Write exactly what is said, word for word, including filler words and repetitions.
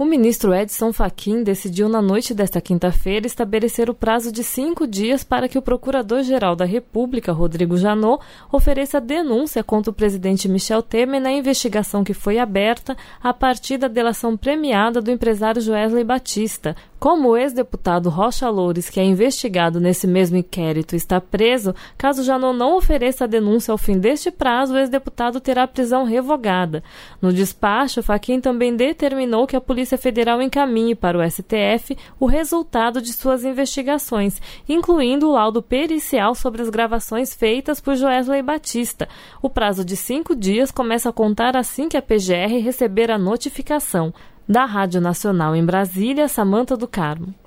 O ministro Edson Fachin decidiu na noite desta quinta-feira estabelecer o prazo de cinco dias para que o Procurador-Geral da República, Rodrigo Janot, ofereça denúncia contra o presidente Michel Temer na investigação que foi aberta a partir da delação premiada do empresário Joesley Batista. Como o ex-deputado Rocha Loures, que é investigado nesse mesmo inquérito, está preso, caso Janot não ofereça a denúncia ao fim deste prazo, o ex-deputado terá prisão revogada. No despacho, Fachin também determinou que a Polícia Federal encaminhe para o S T F o resultado de suas investigações, incluindo o laudo pericial sobre as gravações feitas por Joesley Batista. O prazo de cinco dias começa a contar assim que a P G R receber a notificação. Da Rádio Nacional em Brasília, Samantha do Carmo.